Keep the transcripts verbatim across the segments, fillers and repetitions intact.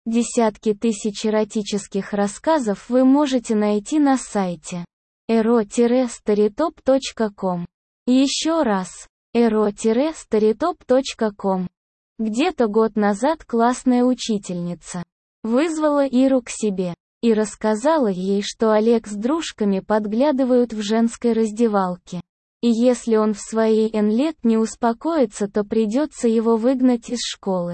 Десятки тысяч эротических рассказов вы можете найти на сайте эро старитоп точка ком. Еще раз, эро старитоп точка ком. Где-то год назад классная учительница вызвала Иру к себе и рассказала ей, что Олег с дружками подглядывают в женской раздевалке. И если он в свои эн лет не успокоится, то придется его выгнать из школы.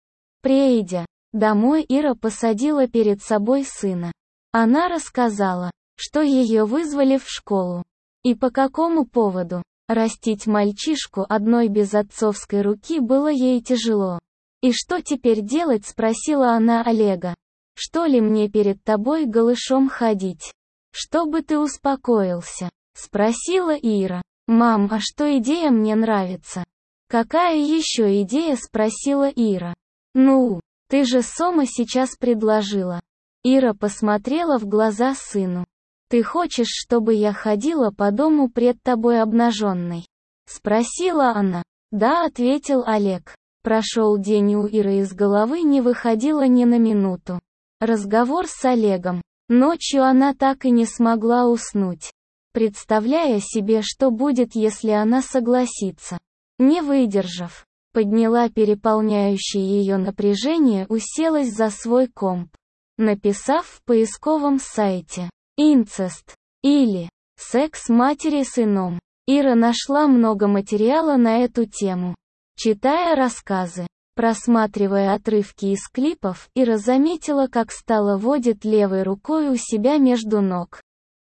Придя домой, Ира посадила перед собой сына. Она рассказала, что ее вызвали в школу. И по какому поводу. Растить мальчишку одной без отцовской руки было ей тяжело. «И что теперь делать?» — спросила она Олега. «Что ли мне перед тобой голышом ходить? Чтобы ты успокоился?» — спросила Ира. «Мам, а что идея мне нравится?» «Какая еще идея?» — спросила Ира. «Ну, ты же Сома сейчас предложила». Ира посмотрела в глаза сыну. «Ты хочешь, чтобы я ходила по дому пред тобой обнаженной?» — спросила она. «Да», — ответил Олег. Прошел день, у Иры из головы не выходило ни на минуту разговор с Олегом. Ночью она так и не смогла уснуть, представляя себе, что будет, если она согласится. Не выдержав, подняла переполняющее ее напряжение, уселась за свой комп, написав в поисковом сайте «инцест» или «секс матери с сыном». Ира нашла много материала на эту тему. Читая рассказы, просматривая отрывки из клипов, Ира заметила, как Стала водит левой рукой у себя между ног.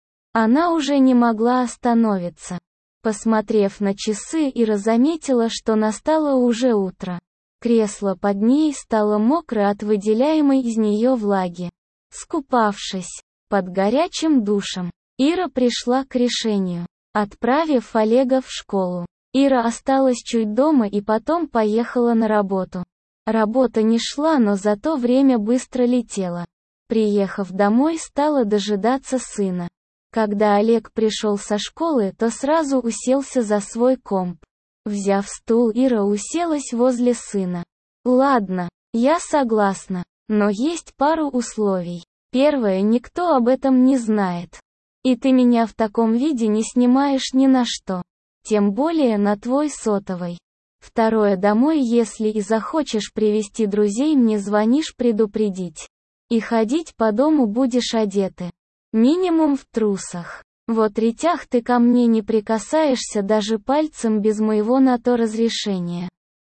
Она уже не могла остановиться. Посмотрев на часы, Ира заметила, что настало уже утро. Кресло под ней стало мокро от выделяемой из нее влаги. Скупавшись под горячим душем, Ира пришла к решению. Отправив Олега в школу, Ира осталась чуть дома и потом поехала на работу. Работа не шла, но зато время быстро летело. Приехав домой, стала дожидаться сына. Когда Олег пришел со школы, то сразу уселся за свой комп. Взяв стул, Ира уселась возле сына. «Ладно, я согласна, но есть пару условий. Первое, никто об этом не знает. И ты меня в таком виде не снимаешь ни на что. Тем более на твой сотовый. Второе, домой, если и захочешь привести друзей, мне звонишь предупредить. И ходить по дому будешь одеты. Минимум в трусах. Вот третьих, ты ко мне не прикасаешься даже пальцем без моего на то разрешения.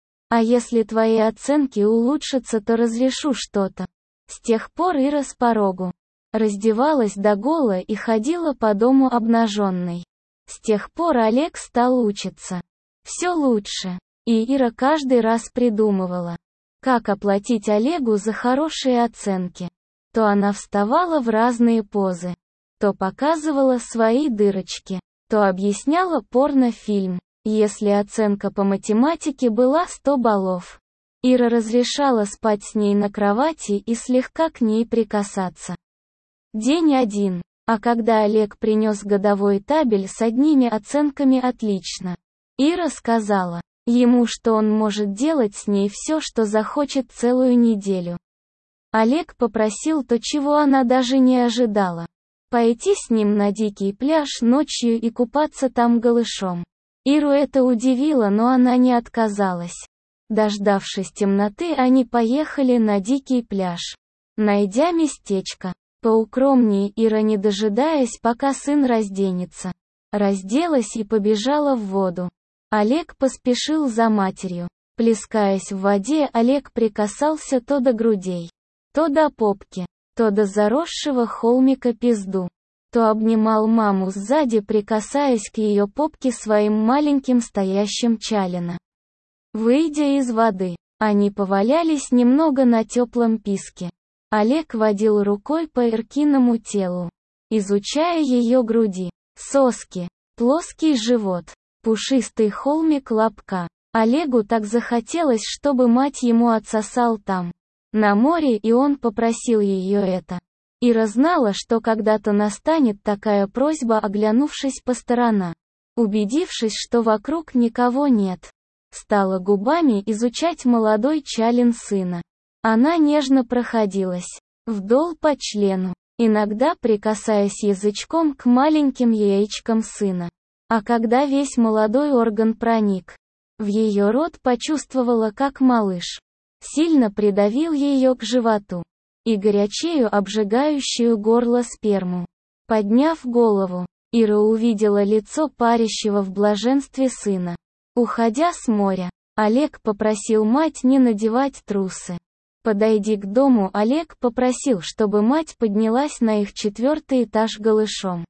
А если твои оценки улучшатся, то разрешу что-то». С тех пор Ира с порогу раздевалась догола и ходила по дому обнаженной. С тех пор Олег стал учиться все лучше, и Ира каждый раз придумывала, как оплатить Олегу за хорошие оценки. То она вставала в разные позы, то показывала свои дырочки, то объясняла порнофильм. Если оценка по математике была сто баллов, Ира разрешала спать с ней на кровати и слегка к ней прикасаться. День один. А когда Олег принес годовой табель с одними оценками «отлично», Ира сказала ему, что он может делать с ней все, что захочет целую неделю. Олег попросил то, чего она даже не ожидала. Пойти с ним на дикий пляж ночью и купаться там голышом. Иру это удивило, но она не отказалась. Дождавшись темноты, они поехали на дикий пляж. Найдя местечко поукромнее, Ира, не дожидаясь, пока сын разденется, разделась и побежала в воду. Олег поспешил за матерью. Плескаясь в воде, Олег прикасался то до грудей, то до попки, то до заросшего холмика пизду, то обнимал маму сзади, прикасаясь к ее попке своим маленьким стоящим чалина. Выйдя из воды, они повалялись немного на теплом песке. Олег водил рукой по Иркиному телу, изучая ее груди, соски, плоский живот, пушистый холмик лобка. Олегу так захотелось, чтобы мать ему отсосал там, на море, и он попросил ее это. Ира знала, что когда-то настанет такая просьба, оглянувшись по сторонам. Убедившись, что вокруг никого нет, стала губами изучать молодой чалин сына. Она нежно проходилась вдоль по члену, иногда прикасаясь язычком к маленьким яичкам сына. А когда весь молодой орган проник в ее рот, почувствовала, как малыш сильно придавил ее к животу и горячею обжигающую горло сперму. Подняв голову, Ира увидела лицо парящего в блаженстве сына. Уходя с моря, Олег попросил мать не надевать трусы. Подойдя к дому, Олег попросил, чтобы мать поднялась на их четвертый этаж голышом.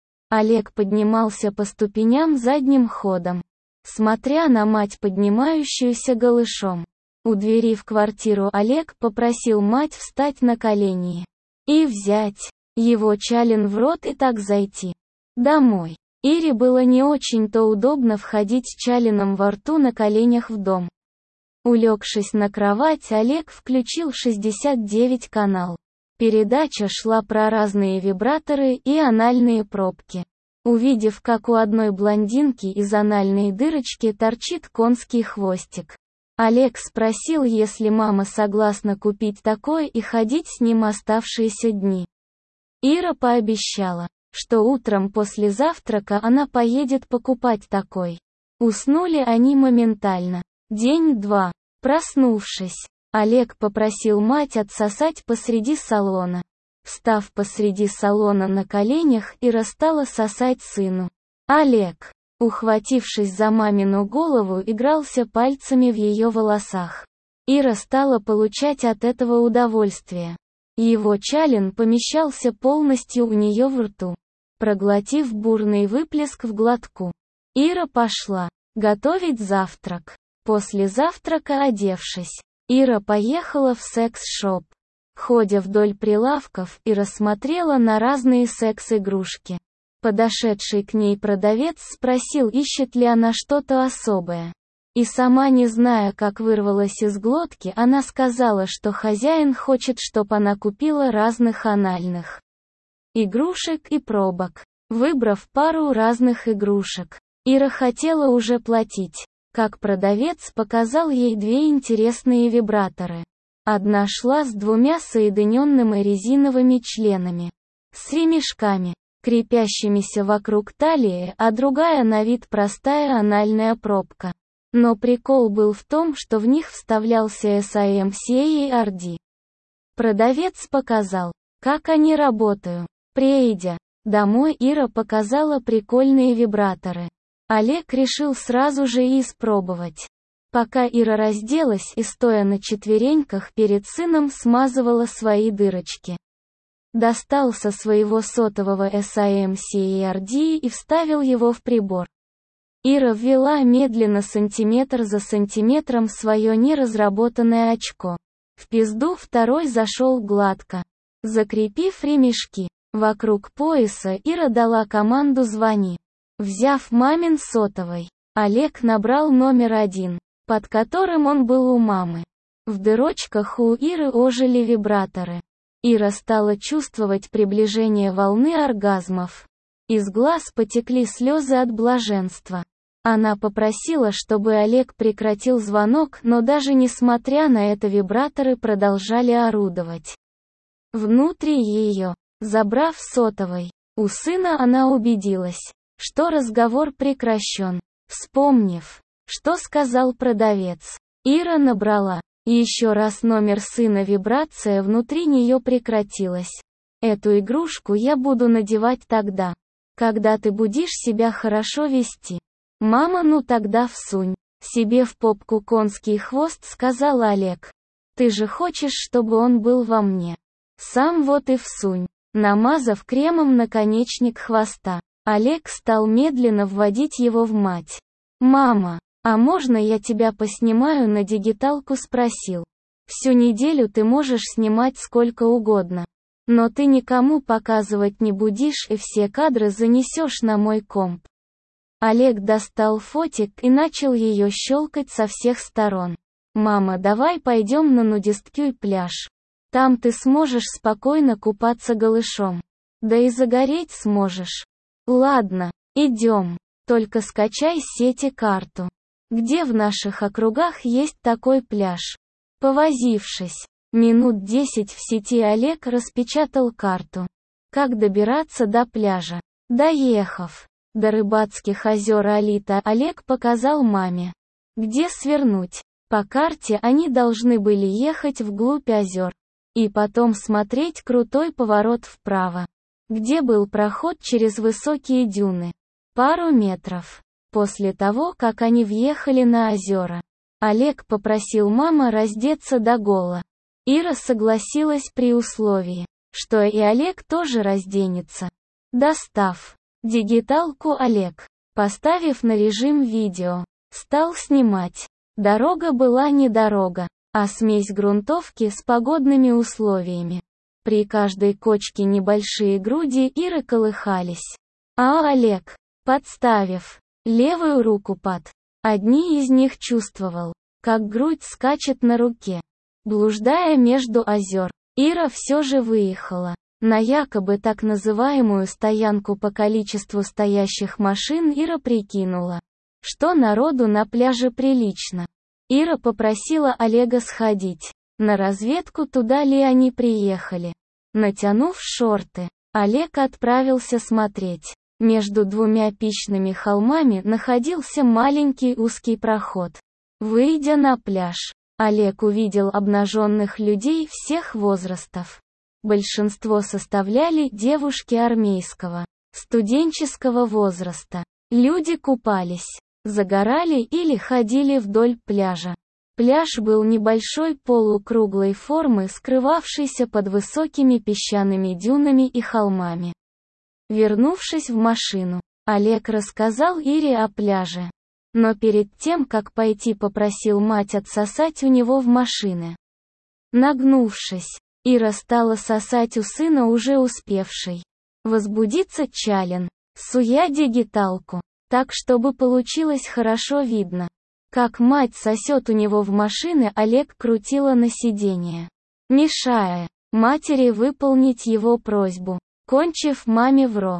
Олег поднимался по ступеням задним ходом, смотря на мать, поднимающуюся голышом. У двери в квартиру Олег попросил мать встать на колени и взять его чален в рот и так зайти домой. Ире было не очень-то удобно входить с чаленом во рту на коленях в дом. Улегшись на кровать, Олег включил шестьдесят девять канал. Передача шла про разные вибраторы и анальные пробки. Увидев, как у одной блондинки из анальной дырочки торчит конский хвостик, Олег спросил, если мама согласна купить такое и ходить с ним оставшиеся дни. Ира пообещала, что утром после завтрака она поедет покупать такой. Уснули они моментально. День-два. Проснувшись, Олег попросил мать отсосать посреди салона. Встав посреди салона на коленях, Ира стала сосать сыну. Олег, ухватившись за мамину голову, игрался пальцами в ее волосах. Ира стала получать от этого удовольствие. Его чален помещался полностью у нее в рту. Проглотив бурный выплеск в глотку, Ира пошла готовить завтрак. После завтрака, одевшись, Ира поехала в секс-шоп. Ходя вдоль прилавков, Ира смотрела на разные секс-игрушки. Подошедший к ней продавец спросил, ищет ли она что-то особое. И сама не зная, как вырвалась из глотки, она сказала, что хозяин хочет, чтобы она купила разных анальных игрушек и пробок. Выбрав пару разных игрушек, Ира хотела уже платить, как продавец показал ей две интересные вибраторы. Одна шла с двумя соединенными резиновыми членами, с ремешками, крепящимися вокруг талии, а другая на вид простая анальная пробка. Но прикол был в том, что в них вставлялся эс ай эм си и ар ди. Продавец показал, как они работают. Приедя домой, Ира показала прикольные вибраторы. Олег решил сразу же и испробовать. Пока Ира разделась и, стоя на четвереньках перед сыном, смазывала свои дырочки, достал со своего сотового эс ай эм си и ар ди и вставил его в прибор. Ира ввела медленно, сантиметр за сантиметром, свое неразработанное очко. В пизду второй зашел гладко. Закрепив ремешки вокруг пояса, Ира дала команду «звони». Взяв мамин сотовый, Олег набрал номер один, под которым он был у мамы. В дырочках у Иры ожили вибраторы. Ира стала чувствовать приближение волны оргазмов. Из глаз потекли слезы от блаженства. Она попросила, чтобы Олег прекратил звонок, но даже несмотря на это вибраторы продолжали орудовать внутри ее. Забрав сотовый у сына, она убедилась, что разговор прекращен. Вспомнив, что сказал продавец, Ира набрала еще раз номер сына. Вибрация внутри нее прекратилась. Эту игрушку я буду надевать тогда, когда ты будешь себя хорошо вести. Мама, ну тогда всунь себе в попку конский хвост, сказал Олег. Ты же хочешь, чтобы он был во мне. Сам вот и всунь. Намазав кремом наконечник хвоста, Олег стал медленно вводить его в мать. «Мама, а можно я тебя поснимаю на дигиталку?» спросил. «Всю неделю ты можешь снимать сколько угодно. Но ты никому показывать не будешь и все кадры занесешь на мой комп». Олег достал фотик и начал ее щелкать со всех сторон. «Мама, давай пойдем на нудистский пляж. Там ты сможешь спокойно купаться голышом. Да и загореть сможешь. Ладно, идем. Только скачай с сети карту. Где в наших округах есть такой пляж?» Повозившись Минут десять в сети Олег распечатал карту. Как добираться до пляжа? Доехав до Рыбацких озер Алита, Олег показал маме, где свернуть. По карте они должны были ехать вглубь озер. И потом смотреть крутой поворот вправо, где был проход через высокие дюны. Пару метров. После того, как они въехали на озера, Олег попросил маму раздеться догола. Ира согласилась при условии, что и Олег тоже разденется. Достав дигиталку, Олег, поставив на режим видео, стал снимать. Дорога была не дорога, а смесь грунтовки с погодными условиями. При каждой кочке небольшие груди Иры колыхались. А Олег, подставив левую руку под одни из них, чувствовал, как грудь скачет на руке. Блуждая между озер, Ира все же выехала на якобы так называемую стоянку. По количеству стоящих машин Ира прикинула, что народу на пляже прилично. Ира попросила Олега сходить на разведку, туда ли они приехали. Натянув шорты, Олег отправился смотреть. Между двумя песчаными холмами находился маленький узкий проход. Выйдя на пляж, Олег увидел обнаженных людей всех возрастов. Большинство составляли девушки армейского, студенческого возраста. Люди купались, загорали или ходили вдоль пляжа. Пляж был небольшой полукруглой формы, скрывавшийся под высокими песчаными дюнами и холмами. Вернувшись в машину, Олег рассказал Ире о пляже. Но перед тем, как пойти, попросил мать отсосать у него в машине. Нагнувшись, Ира стала сосать у сына уже успевший возбудиться член, суя дигиталку, так чтобы получилось хорошо видно, как мать сосет у него в машине. Олег крутила на сиденье, мешая матери выполнить его просьбу. Кончив маме в рот,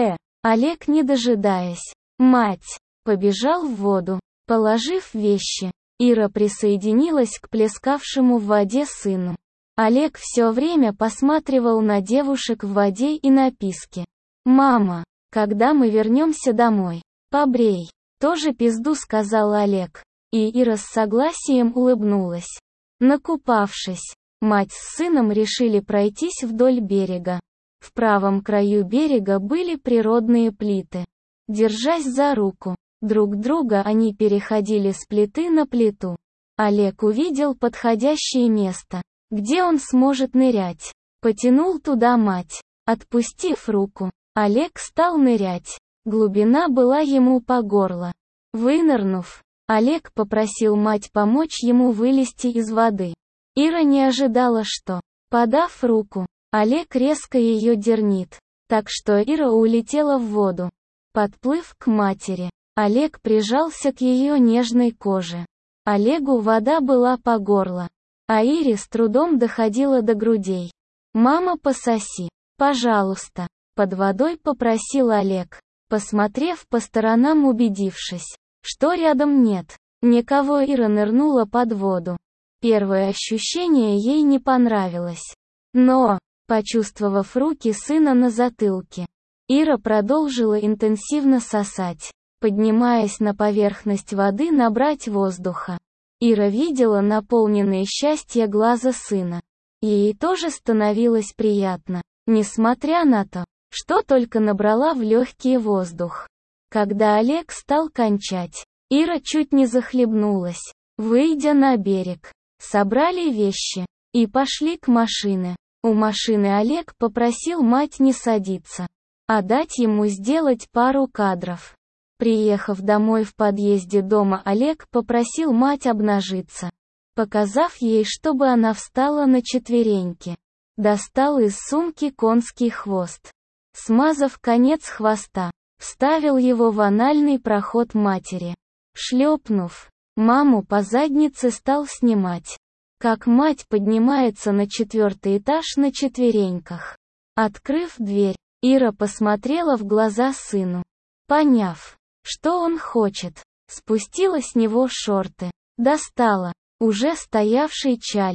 Олег, не дожидаясь мать, побежал в воду. Положив вещи, Ира присоединилась к плескавшему в воде сыну. Олег все время посматривал на девушек в воде и на писки. «Мама, когда мы вернемся домой, побрей». «Тоже пизду», сказал Олег. И Ира с согласием улыбнулась. Накупавшись, мать с сыном решили пройтись вдоль берега. В правом краю берега были природные плиты. Держась за руку друг друга, они переходили с плиты на плиту. Олег увидел подходящее место, где он сможет нырять. Потянул туда мать. Отпустив руку, Олег стал нырять. Глубина была ему по горло. Вынырнув, Олег попросил мать помочь ему вылезти из воды. Ира не ожидала, что, подав руку, Олег резко ее дернет, так что Ира улетела в воду. Подплыв к матери, Олег прижался к ее нежной коже. Олегу вода была по горло, а Ире с трудом доходила до грудей. «Мама, пососи, пожалуйста», — под водой попросил Олег, посмотрев по сторонам, убедившись, что рядом нет никого. Ира нырнула под воду. Первое ощущение ей не понравилось. Но, почувствовав руки сына на затылке, Ира продолжила интенсивно сосать, поднимаясь на поверхность воды набрать воздуха. Ира видела наполненные счастья глаза сына. Ей тоже становилось приятно, несмотря на то, что только набрала в легкий воздух. Когда Олег стал кончать, Ира чуть не захлебнулась. Выйдя на берег, собрали вещи и пошли к машине. У машины Олег попросил мать не садиться, а дать ему сделать пару кадров. Приехав домой, в подъезде дома Олег попросил мать обнажиться, показав ей, чтобы она встала на четвереньки. Достал из сумки конский хвост. Смазав конец хвоста, вставил его в анальный проход матери. Шлепнув маму по заднице, стал снимать, как мать поднимается на четвертый этаж на четвереньках. Открыв дверь, Ира посмотрела в глаза сыну. Поняв, что он хочет, спустила с него шорты, достала уже стоявший член,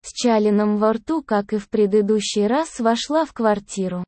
с чалином во рту, как и в предыдущий раз, вошла в квартиру.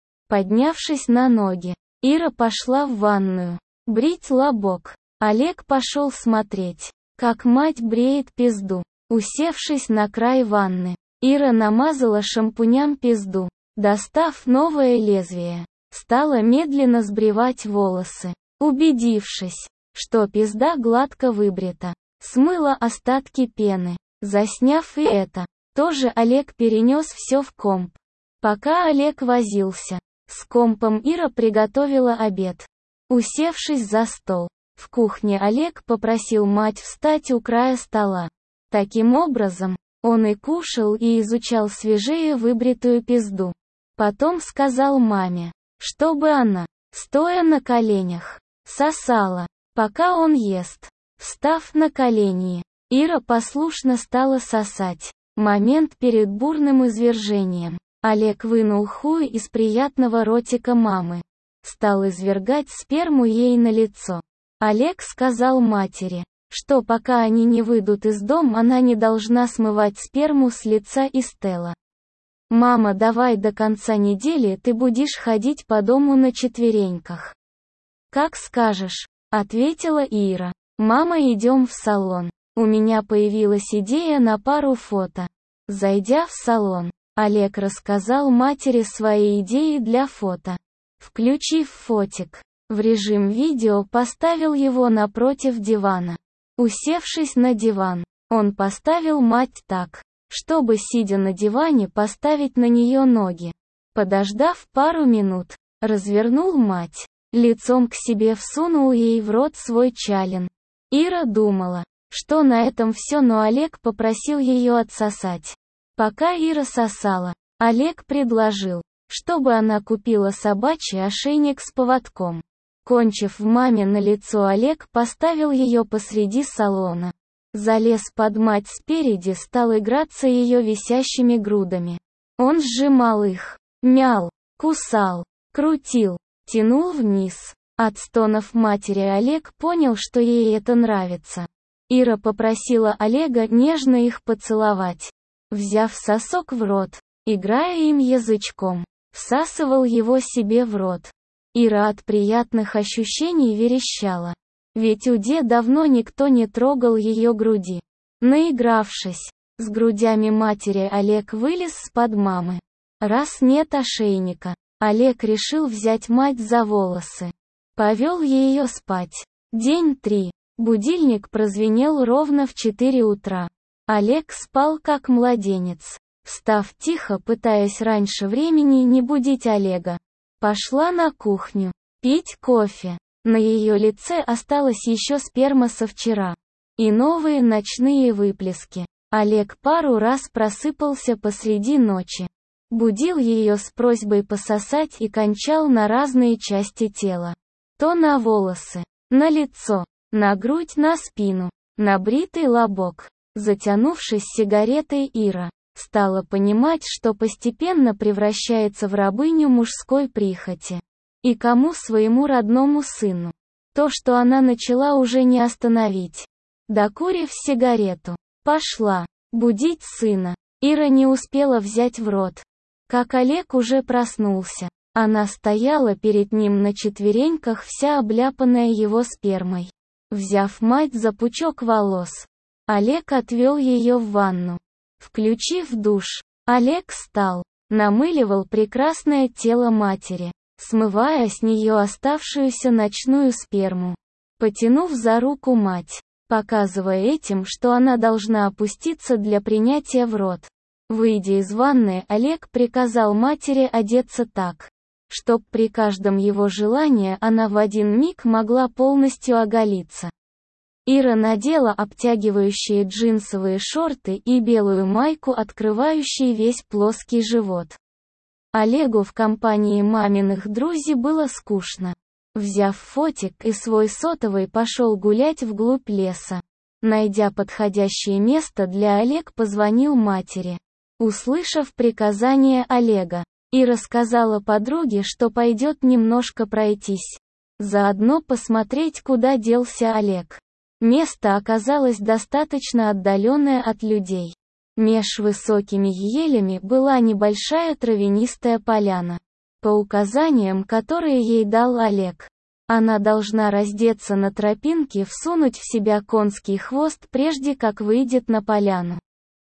Поднявшись на ноги, Ира пошла в ванную брить лобок. Олег пошел смотреть, как мать бреет пизду. Усевшись на край ванны, Ира намазала шампунем пизду. Достав новое лезвие, стала медленно сбривать волосы. Убедившись, что пизда гладко выбрита, смыла остатки пены. Засняв и это, тоже Олег перенес все в комп. Пока Олег возился с компом, Ира приготовила обед. Усевшись за стол, в кухне Олег попросил мать встать у края стола. Таким образом, он и кушал, и изучал свежее выбритую пизду. Потом сказал маме, чтобы она, стоя на коленях, сосала, пока он ест. Встав на колени, Ира послушно стала сосать. Момент перед бурным извержением. Олег вынул хуй из приятного ротика мамы. Стал извергать сперму ей на лицо. Олег сказал матери, что пока они не выйдут из дома, она не должна смывать сперму с лица и с тела. «Мама, давай до конца недели ты будешь ходить по дому на четвереньках». «Как скажешь», — ответила Ира. «Мама, идем в салон. У меня появилась идея на пару фото». Зайдя в салон, Олег рассказал матери свои идеи для фото. Включив фотик в режим видео, поставил его напротив дивана. Усевшись на диван, он поставил мать так, чтобы, сидя на диване, поставить на нее ноги. Подождав пару минут, развернул мать, лицом к себе всунул ей в рот свой чалин. Ира думала, что на этом все, но Олег попросил ее отсосать. Пока Ира сосала, Олег предложил, чтобы она купила собачий ошейник с поводком. Кончив в маме на лицо, Олег поставил ее посреди салона. Залез под мать спереди, стал играться ее висящими грудами. Он сжимал их, мял, кусал, крутил, тянул вниз. От стонов матери Олег понял, что ей это нравится. Ира попросила Олега нежно их поцеловать. Взяв сосок в рот, играя им язычком, всасывал его себе в рот. Ира от приятных ощущений верещала. Ведь уде давно никто не трогал ее груди. Наигравшись с грудями матери, Олег вылез с-под мамы. Раз нет ошейника, Олег решил взять мать за волосы. Повел ее спать. День три. Будильник прозвенел ровно в четыре утра. Олег спал как младенец. Встав тихо, пытаясь раньше времени не будить Олега, пошла на кухню пить кофе. На ее лице осталась еще сперма со вчера. И новые ночные выплески. Олег пару раз просыпался посреди ночи. Будил ее с просьбой пососать и кончал на разные части тела. То на волосы, на лицо, на грудь, на спину, на бритый лобок. Затянувшись сигаретой, Ира стала понимать, что постепенно превращается в рабыню мужской прихоти. И кому? Своему родному сыну. То, что она начала, уже не остановить. Докурив сигарету, пошла будить сына. Ира не успела взять в рот, как Олег уже проснулся. Она стояла перед ним на четвереньках, вся обляпанная его спермой. Взяв мать за пучок волос, Олег отвел ее в ванну. Включив душ, Олег стал, намыливал прекрасное тело матери, смывая с нее оставшуюся ночную сперму. Потянув за руку мать, показывая этим, что она должна опуститься для принятия в рот. Выйдя из ванны, Олег приказал матери одеться так, чтоб при каждом его желании она в один миг могла полностью оголиться. Ира надела обтягивающие джинсовые шорты и белую майку, открывающие весь плоский живот. Олегу в компании маминых друзей было скучно. Взяв фотик и свой сотовый, пошел гулять вглубь леса. Найдя подходящее место для Олег позвонил матери. Услышав приказание Олега, Ира сказала подруге, что пойдет немножко пройтись. Заодно посмотреть, куда делся Олег. Место оказалось достаточно отдаленное от людей. Меж высокими елями была небольшая травянистая поляна. По указаниям, которые ей дал Олег, она должна раздеться на тропинке, всунуть в себя конский хвост, прежде как выйдет на поляну.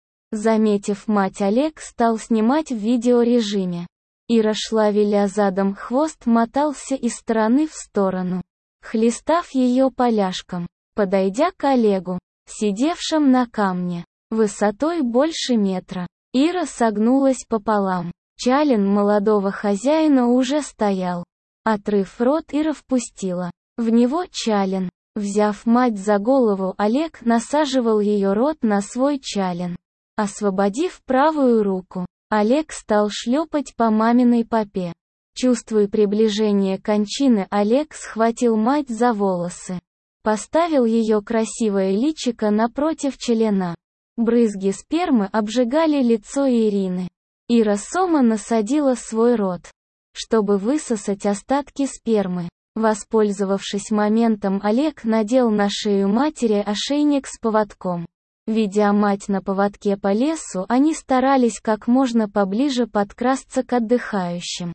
Заметив мать, Олег стал снимать в видеорежиме. Ира шла, виля задом, хвост мотался из стороны в сторону, хлестав ее поляшком. Подойдя к Олегу, сидевшим на камне, высотой больше метра, Ира согнулась пополам. Чалин молодого хозяина уже стоял. Отрыв рот, Ира впустила в него чалин. Взяв мать за голову, Олег насаживал ее рот на свой чалин. Освободив правую руку, Олег стал шлепать по маминой попе. Чувствуя приближение кончины, Олег схватил мать за волосы. Поставил ее красивое личико напротив члена. Брызги спермы обжигали лицо Ирины. Ира сома насадила свой рот, чтобы высосать остатки спермы. Воспользовавшись моментом, Олег надел на шею матери ошейник с поводком. Ведя мать на поводке по лесу, они старались как можно поближе подкрасться к отдыхающим.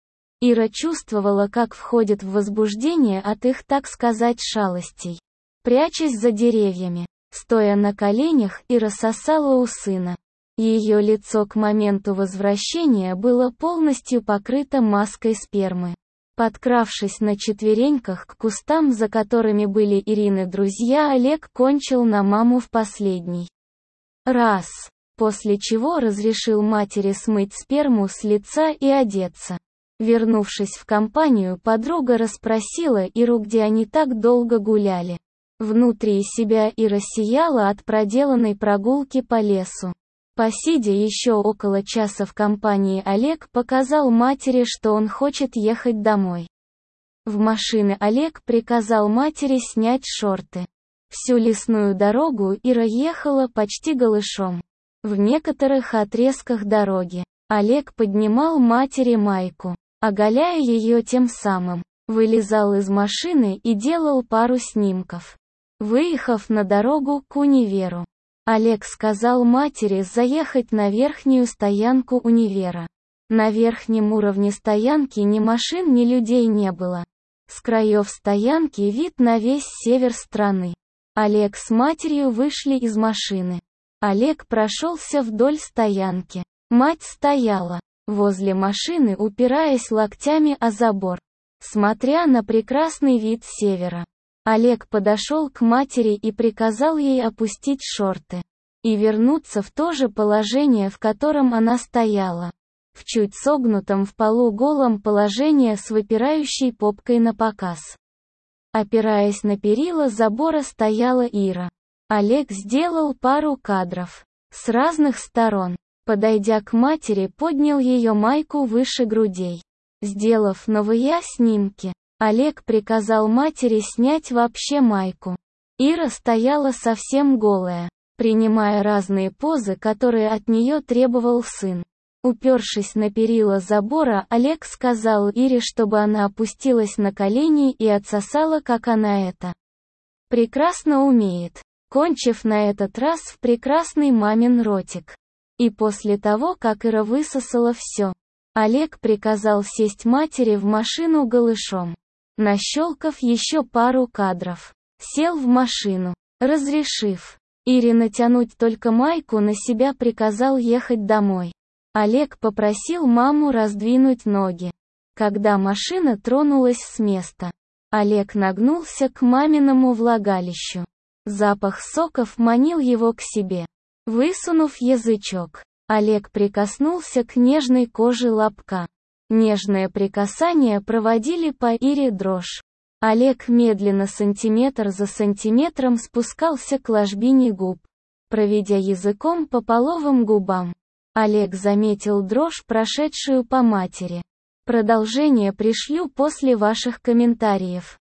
Ира чувствовала, как входит в возбуждение от их, так сказать, шалостей. Прячась за деревьями, стоя на коленях, Ира сосала у сына. Ее лицо к моменту возвращения было полностью покрыто маской спермы. Подкравшись на четвереньках к кустам, за которыми были Ирины друзья, Олег кончил на маму в последний раз, после чего разрешил матери смыть сперму с лица и одеться. Вернувшись в компанию, подруга расспросила Иру, где они так долго гуляли. Внутри себя Ира сияла от проделанной прогулки по лесу. Посидя еще около часа в компании, Олег показал матери, что он хочет ехать домой. В машине Олег приказал матери снять шорты. Всю лесную дорогу Ира ехала почти голышом. В некоторых отрезках дороги Олег поднимал матери майку, оголяя ее, тем самым вылезал из машины и делал пару снимков. Выехав на дорогу к универу, Олег сказал матери заехать на верхнюю стоянку универа. На верхнем уровне стоянки ни машин, ни людей не было. С краев стоянки вид на весь север страны. Олег с матерью вышли из машины. Олег прошелся вдоль стоянки. Мать стояла возле машины, упираясь локтями о забор, смотря на прекрасный вид севера. Олег подошел к матери и приказал ей опустить шорты и вернуться в то же положение, в котором она стояла, в чуть согнутом в полу голом положении с выпирающей попкой напоказ. Опираясь на перила забора, стояла Ира. Олег сделал пару кадров с разных сторон. Подойдя к матери, поднял ее майку выше грудей. Сделав новые снимки, Олег приказал матери снять вообще майку. Ира стояла совсем голая, принимая разные позы, которые от нее требовал сын. Упершись на перила забора, Олег сказал Ире, чтобы она опустилась на колени и отсосала, как она это прекрасно умеет, кончив на этот раз в прекрасный мамин ротик. И после того, как Ира высосала все, Олег приказал сесть матери в машину голышом. Нащелкав еще пару кадров, сел в машину, разрешив Ире натянуть только майку на себя, приказал ехать домой. Олег попросил маму раздвинуть ноги. Когда машина тронулась с места, Олег нагнулся к маминому влагалищу. Запах соков манил его к себе. Высунув язычок, Олег прикоснулся к нежной коже лобка. Нежное прикасание проводили по Ире дрожь. Олег медленно, сантиметр за сантиметром, спускался к ложбине губ, проведя языком по половым губам. Олег заметил дрожь, прошедшую по матери. Продолжение пришлю после ваших комментариев.